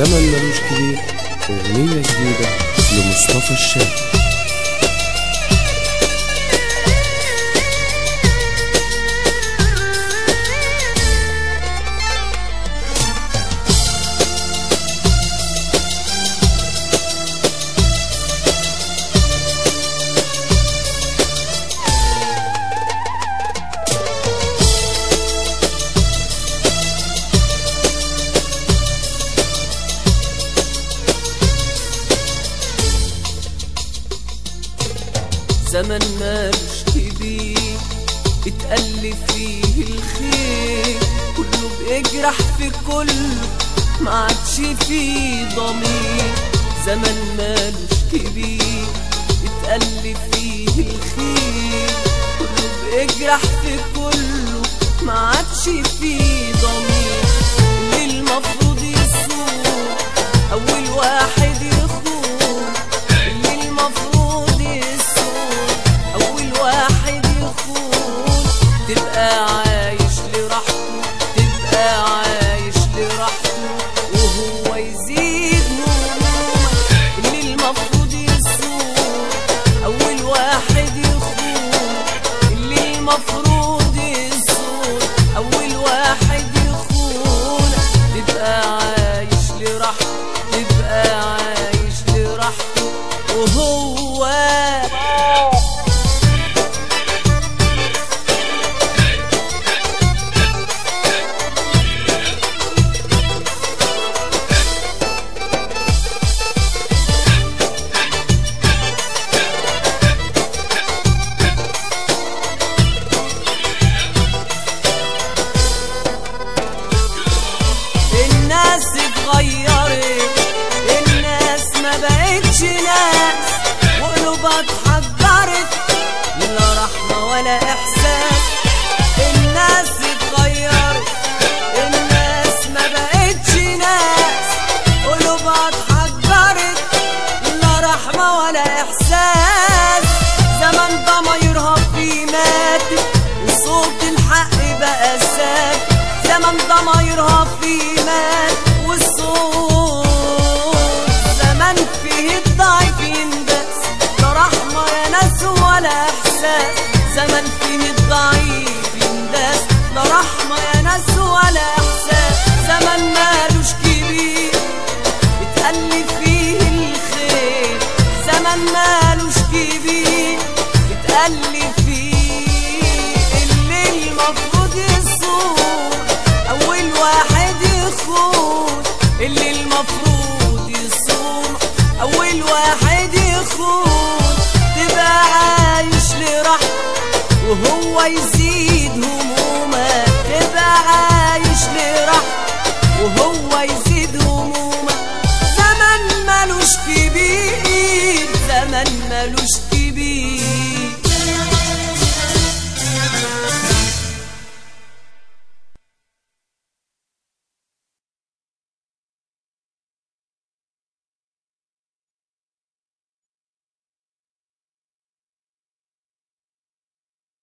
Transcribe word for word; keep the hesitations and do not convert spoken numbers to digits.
زمن ملوش كبير، أغنية جديدة لمصطفى الشاب. زمن مالوش كبير اتألف فيه الخير، كله بيجرح في كله ما عادش فيه ضمير. زمن مالوش كبير اتألف فيه الخير، كله بيجرح في كله ما عادش فيه ضمير. اللي المفروض يصون أول واحد يخون، اللي المفروض يصون أول واحد يخون. تبقى عايش لراحته، تبقى عايش لراحته وهو يزيد همومك. اللي المفروض يصون أول واحد يخون، اللي المفروض يصون أول واحد يخون. تبقى عايش لراحته، تبقى عايش لراحته وهو الناس اتغيرت، الناس ما بقتش ناس وقلوبها اتحجرت، لا رحمة ولا إحساس. الناس اتغيرت، الناس ما بقتش ناس قلوبها اتحجرت، لا رحمة ولا إحساس. زمن ضمايرها فيه ماتت وصوت الحق بقى ساكت، زمن ضمايرها فيه مات والصوت. زمن فيه الضعيف يندس، لا رحمة يا ناس ولا إحساس. زمن فيه الضعيف يندس، لا رحمة يا ناس ولا إحساس. زمن مالوش كبير اتألف فيه الخير، زمن مالوش كبير اتألف فيه. اللي المفروض يصون أول واحد يخون، اللي المفروض يصون أول واحد يخون. تبقى عايش لراحته وهو يزيد